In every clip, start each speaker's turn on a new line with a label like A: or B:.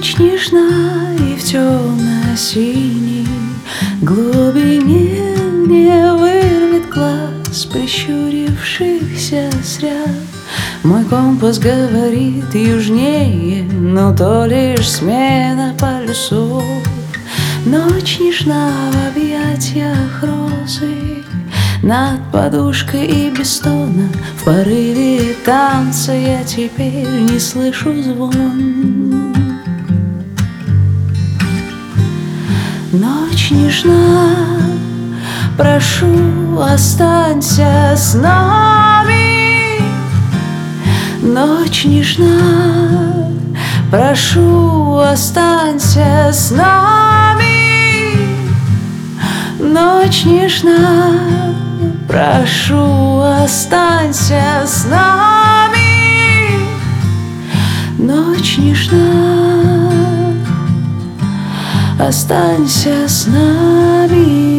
A: Ночь нежна и в темно-синей глубине не вырвет глаз прищурившихся зря. Мой компас говорит южнее, но то лишь смена полюсов. Ночь нежна в объятиях розы, над подушкой и без тона. В порыве танца я теперь не слышу звон. Ночь нежна, прошу, останься с нами. Ночь нежна, прошу, останься с нами. Ночь нежна, прошу, останься с нами. Ночь нежна, останься с нами.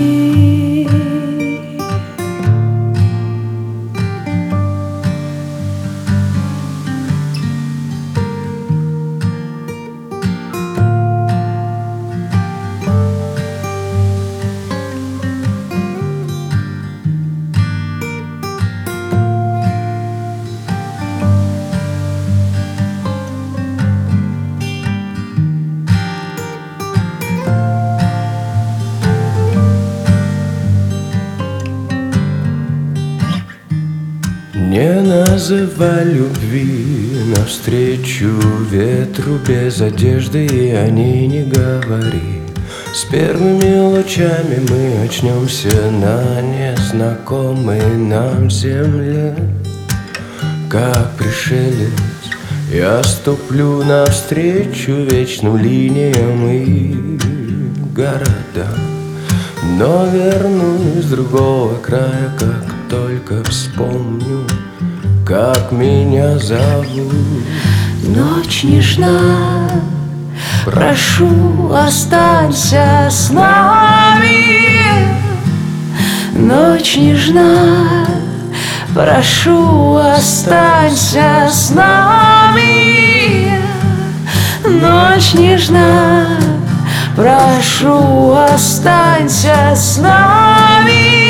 B: Не называй любви навстречу ветру без одежды, и о ней не говори. С первыми лучами мы очнемся на незнакомой нам земле. Как пришелец я ступлю навстречу вечным линиям и городам, но вернусь с другого края, как только вспомню, как меня зовут.
A: Ночь нежна, прошу, останься с нами. Ночь нежна, прошу, останься с нами. Ночь нежна, прошу, останься с нами.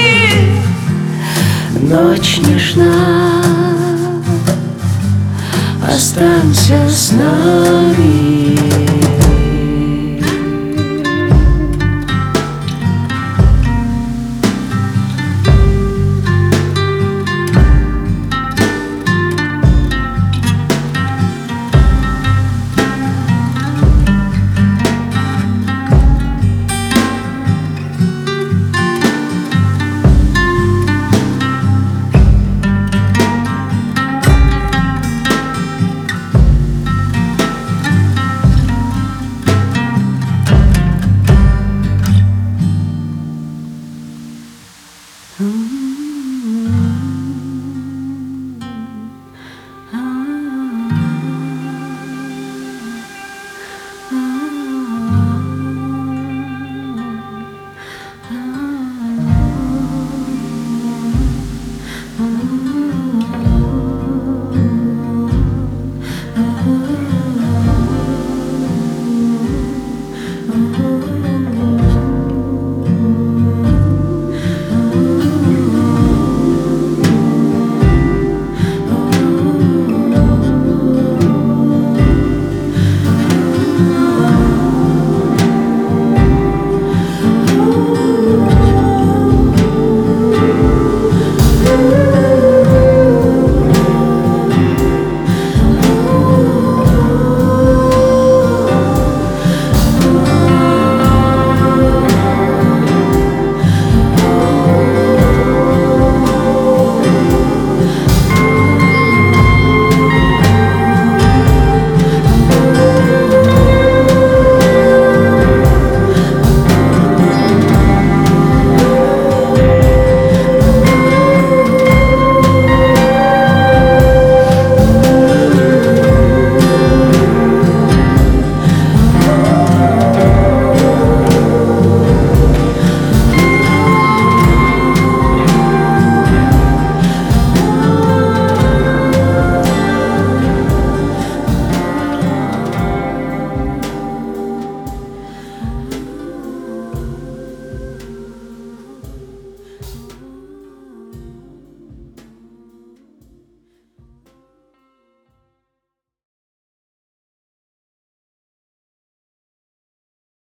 A: Ночь нежна, останься с нами.